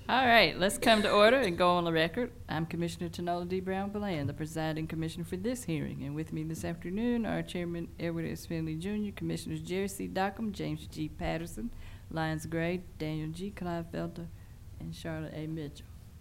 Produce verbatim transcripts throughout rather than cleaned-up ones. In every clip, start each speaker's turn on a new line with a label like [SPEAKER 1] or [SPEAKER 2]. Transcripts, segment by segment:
[SPEAKER 1] All right, let's come to order and go on the record. I'm Commissioner Tanola D. Brown Bland, the presiding commissioner for this hearing. And with me this afternoon are Chairman Edward S. Finley Junior, Commissioners Jerry C. Dockham, James G. Patterson, Lyons Gray, Daniel G. Klinefelter, and Charlotte A. Mitchell.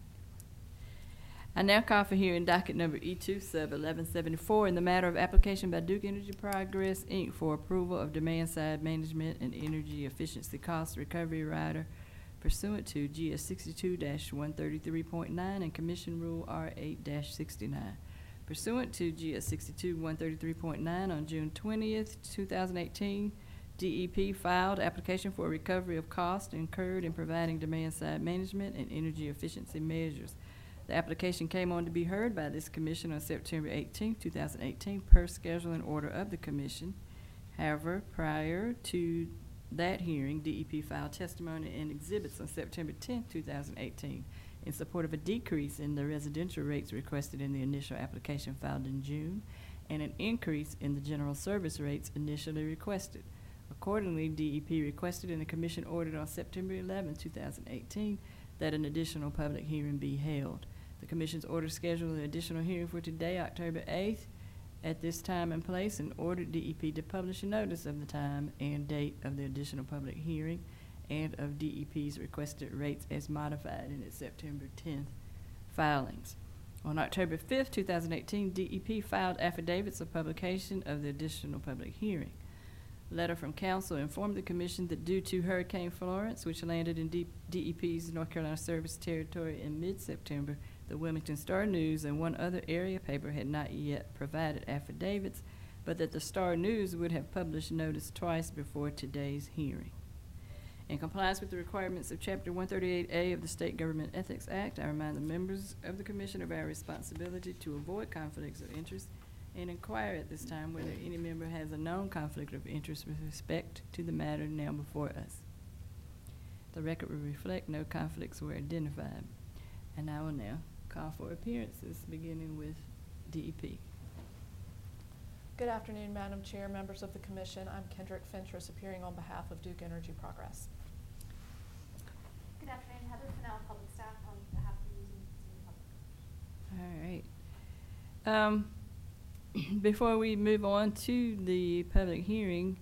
[SPEAKER 1] I now call for hearing docket number E two sub eleven seventy-four in the matter of application by Duke Energy Progress, Incorporated for approval of demand-side management and energy efficiency cost recovery rider pursuant to G S sixty-two dash one thirty-three point nine and Commission Rule R eight dash sixty-nine. Pursuant to G S sixty-two dash one thirty-three point nine on June twentieth, two thousand eighteen, D E P filed application for recovery of costs incurred in providing demand-side management and energy efficiency measures. The application came on to be heard by this commission on September eighteenth, two thousand eighteen, per schedule and order of the commission. However, prior to that hearing, D E P filed testimony and exhibits on September tenth, two thousand eighteen, in support of a decrease in the residential rates requested in the initial application filed in June, and an increase in the general service rates initially requested. Accordingly, D E P requested and the commission ordered on September eleventh, two thousand eighteen, that an additional public hearing be held. The commission's order scheduled an additional hearing for today, October eighth, at this time and place, and ordered D E P to publish a notice of the time and date of the additional public hearing and of D E P's requested rates as modified in its September tenth filings. On October fifth, two thousand eighteen, D E P filed affidavits of publication of the additional public hearing. Letter from council informed the commission that due to Hurricane Florence, which landed in D DEP's North Carolina service territory in mid-September, the Wilmington Star News and one other area paper had not yet provided affidavits, but that the Star News would have published notice twice before today's hearing. In compliance with the requirements of Chapter one thirty-eight A of the State Government Ethics Act, I remind the members of the commission of our responsibility to avoid conflicts of interest and inquire at this time whether any member has a known conflict of interest with respect to the matter now before us. The record will reflect no conflicts were identified. And I will now call for appearances, beginning with D E P.
[SPEAKER 2] Good afternoon, Madam Chair, members of the Commission. I'm Kendrick Fentress, appearing on behalf of Duke Energy Progress.
[SPEAKER 3] Good afternoon, Heather Fennell, public staff, on behalf of the Using Public.
[SPEAKER 1] All right. Um, before we move on to the public hearing,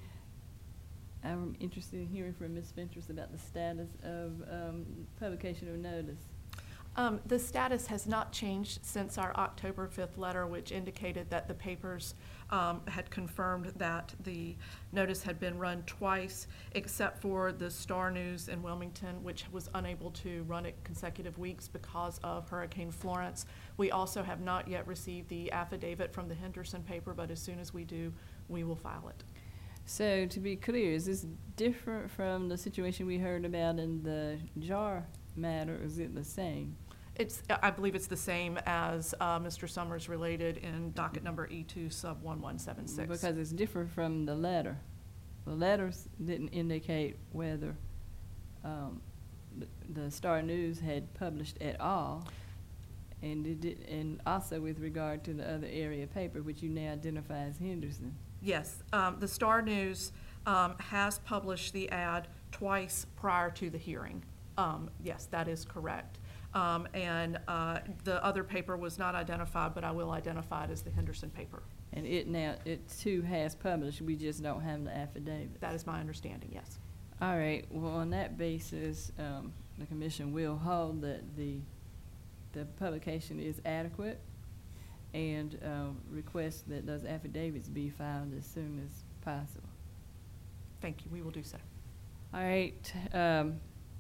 [SPEAKER 1] I'm interested in hearing from Miz Fentress about the status of um, publication of notice.
[SPEAKER 2] Um, the status has not changed since our October fifth letter, which indicated that the papers um, had confirmed that the notice had been run twice, except for the Star News in Wilmington, which was unable to run it consecutive weeks because of Hurricane Florence. We also have not yet received the affidavit from the Henderson paper, but as soon as we do, we will file it.
[SPEAKER 1] So to be clear, is this different from the situation we heard about in the jar matter, or is it the same?
[SPEAKER 2] It's, I believe it's the same as uh, Mister Summers related in docket number E two sub one one seven six.
[SPEAKER 1] Because it's different from the letter. The letters didn't indicate whether um, the, the Star News had published at all, and it did, and also with regard to the other area paper, which you now identify as Henderson.
[SPEAKER 2] Yes, um, the Star News um, has published the ad twice prior to the hearing. Um, yes, that is correct. Um, and uh, the other paper was not identified, but I will identify it as the Henderson paper.
[SPEAKER 1] And it now, it too has published, we just don't have the affidavit.
[SPEAKER 2] That is my understanding, yes.
[SPEAKER 1] All right, well, on that basis, um, the commission will hold that the, the publication is adequate and um, request that those affidavits be filed as soon as possible.
[SPEAKER 2] Thank you, we will do so.
[SPEAKER 1] All right, um,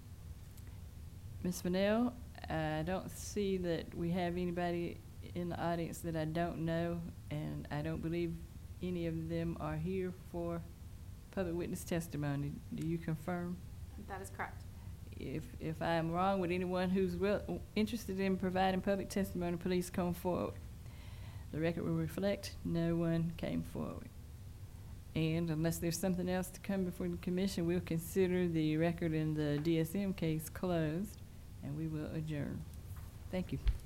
[SPEAKER 1] Miz Fennell, I don't see that we have anybody in the audience that I don't know, and I don't believe any of them are here for public witness testimony. Do you confirm?
[SPEAKER 3] That is correct.
[SPEAKER 1] If if I am wrong, would anyone who's real interested in providing public testimony please come forward? The record will reflect no one came forward. And unless there's something else to come before the commission, we'll consider the record in the D S M case closed, and we will adjourn. Thank you.